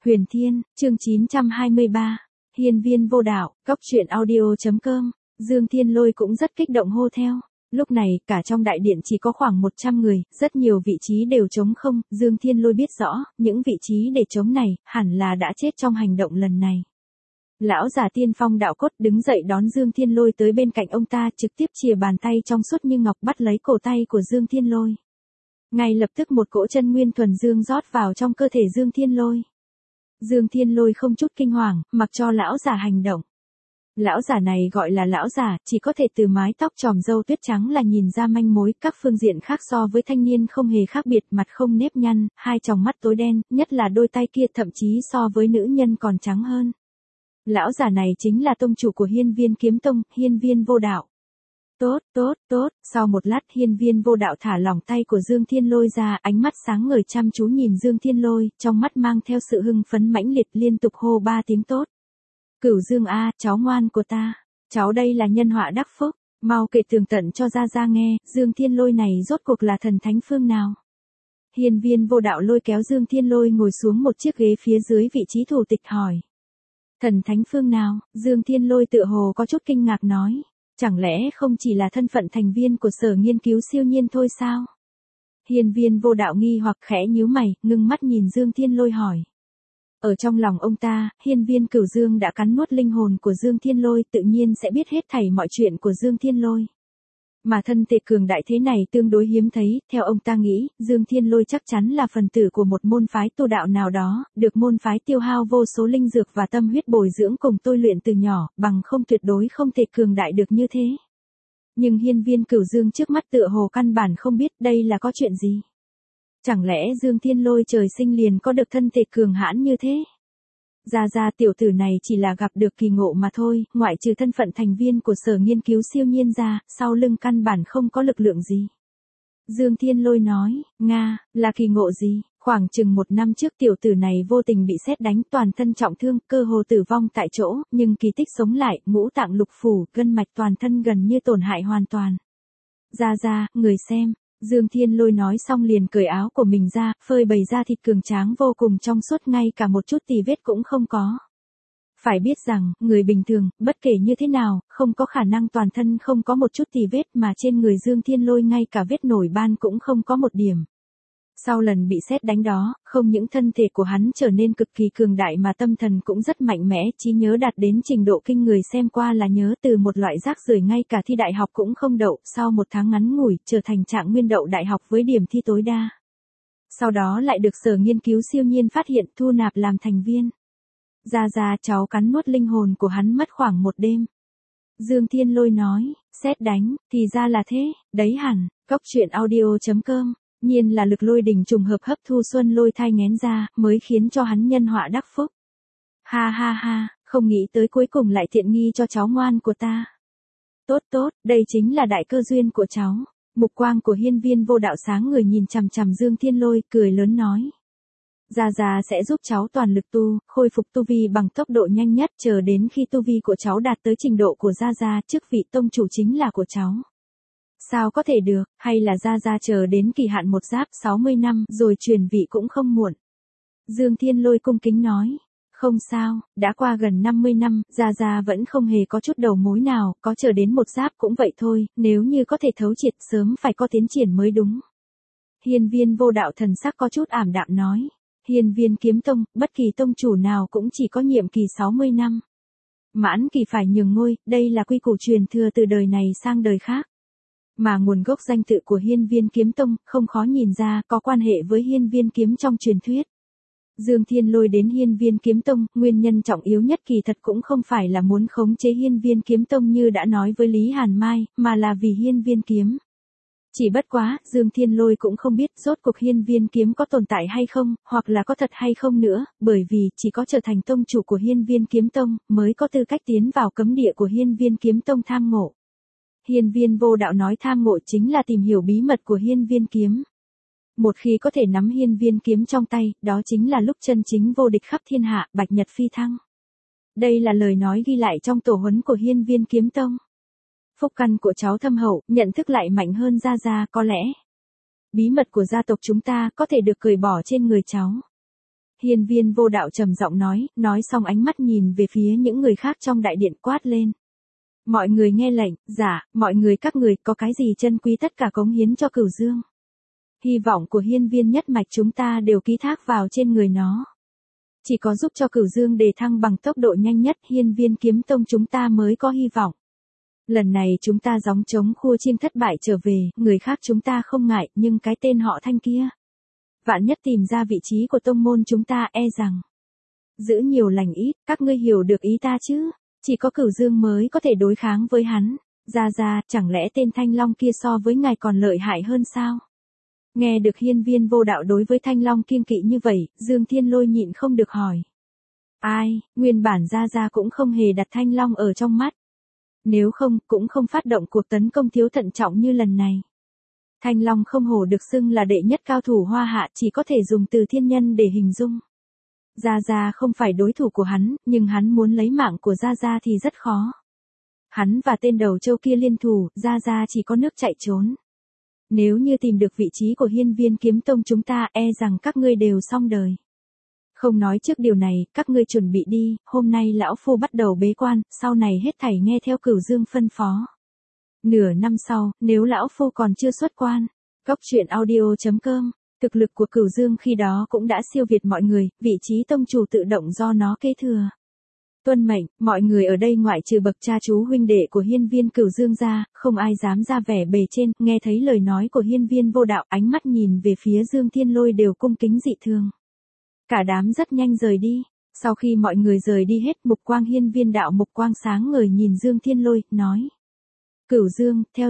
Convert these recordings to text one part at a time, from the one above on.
Huyền Thiên, chương 923. Hiên viên vô đạo, cóc truyện audio.com. Dương Thiên Lôi cũng rất kích động hô theo. Lúc này, cả trong đại điện chỉ có khoảng 100 người, rất nhiều vị trí đều trống không. Dương Thiên Lôi biết rõ, những vị trí để trống này, hẳn là đã chết trong hành động lần này. Lão giả Tiên Phong đạo cốt đứng dậy đón Dương Thiên Lôi tới bên cạnh ông ta, trực tiếp chìa bàn tay trong suốt như ngọc bắt lấy cổ tay của Dương Thiên Lôi. Ngay lập tức một cỗ chân nguyên thuần dương rót vào trong cơ thể Dương Thiên Lôi. Dương Thiên Lôi không chút kinh hoàng, mặc cho lão giả hành động. Lão giả này gọi là lão giả, chỉ có thể từ mái tóc tròm râu tuyết trắng là nhìn ra manh mối, các phương diện khác so với thanh niên không hề khác biệt, mặt không nếp nhăn, hai tròng mắt tối đen, nhất là đôi tay kia thậm chí so với nữ nhân còn trắng hơn. Lão giả này chính là tông chủ của Hiên Viên Kiếm Tông, Hiên Viên Vô Đạo. Tốt, sau một lát Hiên Viên Vô Đạo thả lỏng tay của Dương Thiên Lôi ra, ánh mắt sáng ngời chăm chú nhìn Dương Thiên Lôi, trong mắt mang theo sự hưng phấn mãnh liệt liên tục hô 3 tiếng tốt. Cửu Dương a, cháu ngoan của ta, cháu đây là nhân họa đắc phúc, mau kể tường tận cho ra nghe, Dương Thiên Lôi này rốt cuộc là thần thánh phương nào. Hiên Viên Vô Đạo lôi kéo Dương Thiên Lôi ngồi xuống một chiếc ghế phía dưới vị trí thủ tịch hỏi. Thần thánh phương nào, Dương Thiên Lôi tựa hồ có chút kinh ngạc nói. Chẳng lẽ không chỉ là thân phận thành viên của sở nghiên cứu siêu nhiên thôi sao? Hiên Viên Vô Đạo nghi hoặc khẽ nhíu mày, ngưng mắt nhìn Dương Thiên Lôi hỏi. Ở trong lòng ông ta, Hiên Viên Cửu Dương đã cắn nuốt linh hồn của Dương Thiên Lôi, tự nhiên sẽ biết hết thảy mọi chuyện của Dương Thiên Lôi. Mà thân thể cường đại thế này tương đối hiếm thấy, theo ông ta nghĩ, Dương Thiên Lôi chắc chắn là phần tử của một môn phái tu đạo nào đó, được môn phái tiêu hao vô số linh dược và tâm huyết bồi dưỡng cùng tôi luyện từ nhỏ, bằng không tuyệt đối không thể cường đại được như thế. Nhưng Hiên Viên Cửu Dương trước mắt tựa hồ căn bản không biết đây là có chuyện gì. Chẳng lẽ Dương Thiên Lôi trời sinh liền có được thân thể cường hãn như thế? Ra tiểu tử này chỉ là gặp được kỳ ngộ mà thôi, ngoại trừ thân phận thành viên của sở nghiên cứu siêu nhiên ra, sau lưng căn bản không có lực lượng gì. Dương Thiên Lôi nói, Nga, là kỳ ngộ gì? Khoảng chừng 1 năm trước tiểu tử này vô tình bị sét đánh toàn thân trọng thương, cơ hồ tử vong tại chỗ, nhưng kỳ tích sống lại, ngũ tạng lục phủ, gân mạch toàn thân gần như tổn hại hoàn toàn. Ra, người xem. Dương Thiên Lôi nói xong liền cởi áo của mình ra, phơi bày ra thịt cường tráng vô cùng trong suốt, ngay cả một chút tì vết cũng không có. Phải biết rằng, người bình thường, bất kể như thế nào, không có khả năng toàn thân không có một chút tì vết, mà trên người Dương Thiên Lôi ngay cả vết nổi ban cũng không có một điểm. Sau lần bị sét đánh đó, không những thân thể của hắn trở nên cực kỳ cường đại mà tâm thần cũng rất mạnh mẽ, trí nhớ đạt đến trình độ kinh người, xem qua là nhớ, từ một loại rác rưởi ngay cả thi đại học cũng không đậu, sau 1 tháng ngắn ngủi, trở thành trạng nguyên đậu đại học với điểm thi tối đa. Sau đó lại được sở nghiên cứu siêu nhiên phát hiện, thu nạp làm thành viên. Ra cháu cắn nuốt linh hồn của hắn mất khoảng 1 đêm. Dương Thiên Lôi nói, sét đánh, thì ra là thế, đấy hẳn, cóc truyện audio.com. Nhiên là lực lôi đỉnh trùng hợp hấp thu xuân lôi thai nghén ra, mới khiến cho hắn nhân họa đắc phúc. Ha, không nghĩ tới cuối cùng lại thiện nghi cho cháu ngoan của ta. Tốt, đây chính là đại cơ duyên của cháu. Mục quang của Hiên Viên Vô Đạo sáng người nhìn chằm chằm Dương Thiên Lôi, cười lớn nói. Ra sẽ giúp cháu toàn lực khôi phục tu vi bằng tốc độ nhanh nhất, chờ đến khi tu vi của cháu đạt tới trình độ của Ra, chức vị tông chủ chính là của cháu. Sao có thể được, hay là Ra chờ đến kỳ hạn một giáp 60 năm rồi truyền vị cũng không muộn. Dương Thiên Lôi cung kính nói, không sao, đã qua gần 50 năm, Ra vẫn không hề có chút đầu mối nào, có chờ đến một giáp cũng vậy thôi, nếu như có thể thấu triệt sớm phải có tiến triển mới đúng. Hiên Viên Vô Đạo thần sắc có chút ảm đạm nói, Hiên Viên Kiếm Tông, bất kỳ tông chủ nào cũng chỉ có nhiệm kỳ 60 năm. Mãn kỳ phải nhường ngôi, đây là quy củ truyền thừa từ đời này sang đời khác. Mà nguồn gốc danh tự của Hiên Viên Kiếm Tông, không khó nhìn ra, có quan hệ với Hiên Viên Kiếm trong truyền thuyết. Dương Thiên Lôi đến Hiên Viên Kiếm Tông, nguyên nhân trọng yếu nhất kỳ thật cũng không phải là muốn khống chế Hiên Viên Kiếm Tông như đã nói với Lý Hàn Mai, mà là vì Hiên Viên Kiếm. Chỉ bất quá, Dương Thiên Lôi cũng không biết rốt cuộc Hiên Viên Kiếm có tồn tại hay không, hoặc là có thật hay không nữa, bởi vì chỉ có trở thành tông chủ của Hiên Viên Kiếm Tông, mới có tư cách tiến vào cấm địa của Hiên Viên Kiếm Tông tham ngộ. Hiên Viên Vô Đạo nói tham ngộ chính là tìm hiểu bí mật của Hiên Viên Kiếm. Một khi có thể nắm Hiên Viên Kiếm trong tay, đó chính là lúc chân chính vô địch khắp thiên hạ, bạch nhật phi thăng. Đây là lời nói ghi lại trong tổ huấn của Hiên Viên Kiếm Tông. Phúc căn của cháu thâm hậu, nhận thức lại mạnh hơn Ra, có lẽ bí mật của gia tộc chúng ta có thể được cởi bỏ trên người cháu. Hiên Viên Vô Đạo trầm giọng nói xong ánh mắt nhìn về phía những người khác trong đại điện quát lên. Mọi người nghe lệnh, dạ, mọi người các người có cái gì chân quý tất cả cống hiến cho Cửu Dương. Hy vọng của hiên viên nhất mạch chúng ta đều ký thác vào trên người nó. Chỉ có giúp cho Cửu Dương đề thăng bằng tốc độ nhanh nhất, hiên viên kiếm tông chúng ta mới có hy vọng. Lần này chúng ta gióng trống khua chiêng thất bại trở về, người khác chúng ta không ngại, nhưng cái tên họ Thanh kia. Vạn nhất tìm ra vị trí của tông môn chúng ta e rằng. Giữ nhiều lành ít, các ngươi hiểu được ý ta chứ? Chỉ có Cửu Dương mới có thể đối kháng với hắn. Ra, chẳng lẽ tên Thanh Long kia so với ngài còn lợi hại hơn sao? Nghe được hiên viên vô đạo đối với Thanh Long kiêng kỵ như vậy, Dương Thiên Lôi nhịn không được hỏi. Ai, nguyên bản ra cũng không hề đặt Thanh Long ở trong mắt. Nếu không, cũng không phát động cuộc tấn công thiếu thận trọng như lần này. Thanh Long không hổ được xưng là đệ nhất cao thủ Hoa Hạ, chỉ có thể dùng từ thiên nhân để hình dung. Gia không phải đối thủ của hắn, nhưng hắn muốn lấy mạng của Gia thì rất khó. Hắn và tên đầu trâu kia liên thủ, Gia chỉ có nước chạy trốn. Nếu như tìm được vị trí của hiên viên kiếm tông chúng ta e rằng các ngươi đều xong đời. Không nói trước điều này, các ngươi chuẩn bị đi, hôm nay lão phu bắt đầu bế quan, sau này hết thảy nghe theo Cửu Dương phân phó. Nửa năm sau, nếu lão phu còn chưa xuất quan, Cốc Truyện Audio.com, thực lực của Cửu Dương khi đó cũng đã siêu việt mọi người, vị trí tông chủ tự động do nó kế thừa. Tuân mệnh, mọi người ở đây ngoại trừ bậc cha chú huynh đệ của hiên viên Cửu Dương ra, không ai dám ra vẻ bề trên, nghe thấy lời nói của hiên viên vô đạo, ánh mắt nhìn về phía Dương Thiên Lôi đều cung kính dị thường. Cả đám rất nhanh rời đi, sau khi mọi người rời đi hết, mục quang hiên viên đạo mục quang sáng ngời nhìn Dương Thiên Lôi, nói. Cửu Dương, theo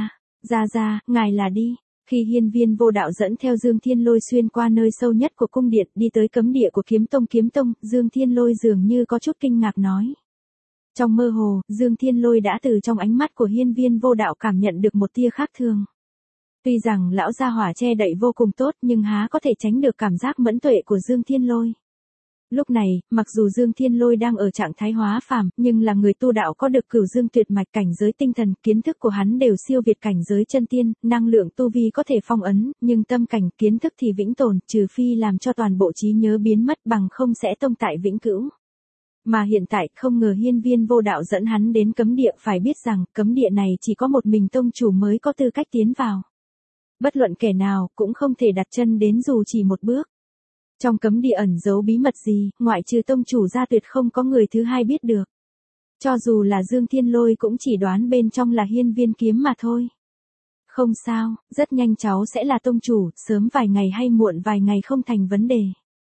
ra, ngài là đi. Khi hiên viên vô đạo dẫn theo Dương Thiên Lôi xuyên qua nơi sâu nhất của cung điện đi tới cấm địa của kiếm tông, Dương Thiên Lôi dường như có chút kinh ngạc nói. Trong mơ hồ, Dương Thiên Lôi đã từ trong ánh mắt của hiên viên vô đạo cảm nhận được một tia khác thường. Tuy rằng lão gia hỏa che đậy vô cùng tốt nhưng há có thể tránh được cảm giác mẫn tuệ của Dương Thiên Lôi. Lúc này, mặc dù Dương Thiên Lôi đang ở trạng thái hóa phàm, nhưng là người tu đạo có được Cửu Dương tuyệt mạch cảnh giới tinh thần, kiến thức của hắn đều siêu việt cảnh giới chân tiên, năng lượng tu vi có thể phong ấn, nhưng tâm cảnh kiến thức thì vĩnh tồn, trừ phi làm cho toàn bộ trí nhớ biến mất bằng không sẽ tông tại vĩnh cửu. Mà hiện tại, không ngờ hiên viên vô đạo dẫn hắn đến cấm địa, phải biết rằng, cấm địa này chỉ có một mình tông chủ mới có tư cách tiến vào. Bất luận kẻ nào, cũng không thể đặt chân đến dù chỉ một bước. Trong cấm địa ẩn giấu bí mật gì, ngoại trừ tông chủ ra tuyệt không có người thứ hai biết được. Cho dù là Dương Thiên Lôi cũng chỉ đoán bên trong là hiên viên kiếm mà thôi. Không sao, rất nhanh cháu sẽ là tông chủ, sớm vài ngày hay muộn vài ngày không thành vấn đề.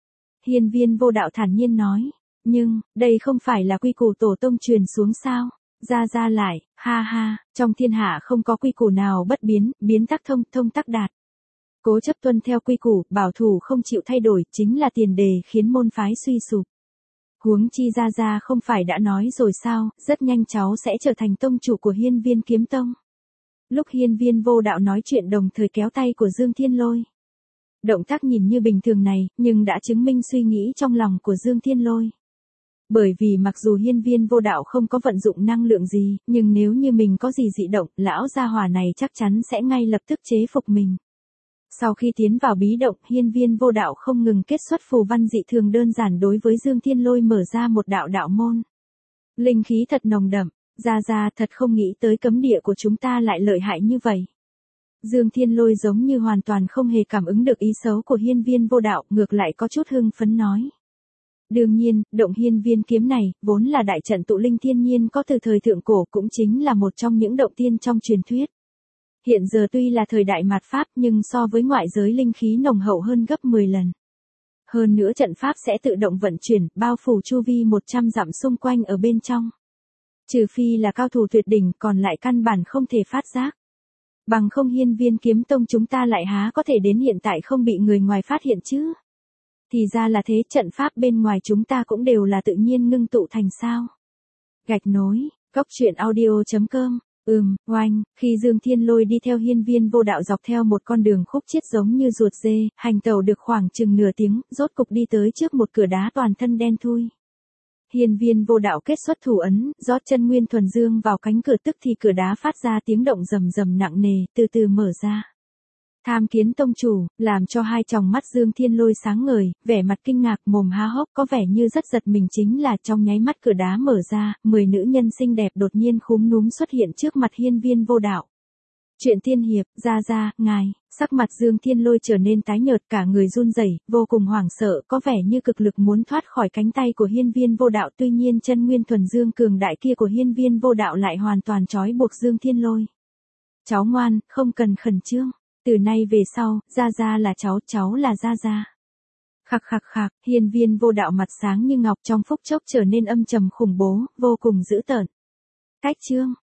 Hiên viên vô đạo thản nhiên nói, nhưng, đây không phải là quy củ tổ tông truyền xuống sao? Ra lại, ha, trong thiên hạ không có quy củ nào bất biến, biến tắc thông, thông tắc đạt. Cố chấp tuân theo quy củ, bảo thủ không chịu thay đổi, chính là tiền đề khiến môn phái suy sụp. Huống chi ra không phải đã nói rồi sao, rất nhanh cháu sẽ trở thành tông chủ của hiên viên kiếm tông. Lúc hiên viên vô đạo nói chuyện đồng thời kéo tay của Dương Thiên Lôi. Động tác nhìn như bình thường này, nhưng đã chứng minh suy nghĩ trong lòng của Dương Thiên Lôi. Bởi vì mặc dù hiên viên vô đạo không có vận dụng năng lượng gì, nhưng nếu như mình có gì dị động, lão gia hỏa này chắc chắn sẽ ngay lập tức chế phục mình. Sau khi tiến vào bí động, hiên viên vô đạo không ngừng kết xuất phù văn dị thường đơn giản đối với Dương Thiên Lôi mở ra một đạo môn. Linh khí thật nồng đậm, ra thật không nghĩ tới cấm địa của chúng ta lại lợi hại như vậy. Dương Thiên Lôi giống như hoàn toàn không hề cảm ứng được ý xấu của hiên viên vô đạo, ngược lại có chút hưng phấn nói. Đương nhiên, động hiên viên kiếm này, vốn là đại trận tụ linh thiên nhiên có từ thời thượng cổ, cũng chính là một trong những động tiên trong truyền thuyết. Hiện giờ tuy là thời đại mạt Pháp nhưng so với ngoại giới linh khí nồng hậu hơn gấp 10 lần. Hơn nữa trận Pháp sẽ tự động vận chuyển, bao phủ chu vi 100 dặm xung quanh ở bên trong. Trừ phi là cao thủ tuyệt đỉnh, còn lại căn bản không thể phát giác. Bằng không hiên viên kiếm tông chúng ta lại há có thể đến hiện tại không bị người ngoài phát hiện chứ. Thì ra là thế, trận Pháp bên ngoài chúng ta cũng đều là tự nhiên ngưng tụ thành sao. Gạch nối, Cốc Truyện Audio.com. Oanh, khi Dương Thiên Lôi đi theo hiên viên vô đạo dọc theo một con đường khúc chiết giống như ruột dê, hành tẩu được khoảng chừng nửa tiếng, rốt cục đi tới trước một cửa đá toàn thân đen thui. Hiên viên vô đạo kết xuất thủ ấn, rót chân nguyên thuần dương vào cánh cửa tức thì cửa đá phát ra tiếng động rầm rầm nặng nề, từ từ mở ra. Tham kiến tông chủ, làm cho hai tròng mắt Dương Thiên Lôi sáng ngời, vẻ mặt kinh ngạc mồm há hốc có vẻ như rất giật mình chính là trong nháy mắt cửa đá mở ra, 10 nữ nhân xinh đẹp đột nhiên khúm núm xuất hiện trước mặt hiên viên vô đạo. Chuyện tiên hiệp, ra, ngài, sắc mặt Dương Thiên Lôi trở nên tái nhợt cả người run rẩy, vô cùng hoảng sợ, có vẻ như cực lực muốn thoát khỏi cánh tay của hiên viên vô đạo tuy nhiên chân nguyên thuần dương cường đại kia của hiên viên vô đạo lại hoàn toàn trói buộc Dương Thiên Lôi. Cháu ngoan, không cần khẩn trương, từ nay về sau, ra là cháu là ra. Khạc, hiên viên vô đạo mặt sáng như ngọc trong phút chốc trở nên âm trầm khủng bố, vô cùng dữ tợn. Cách chương.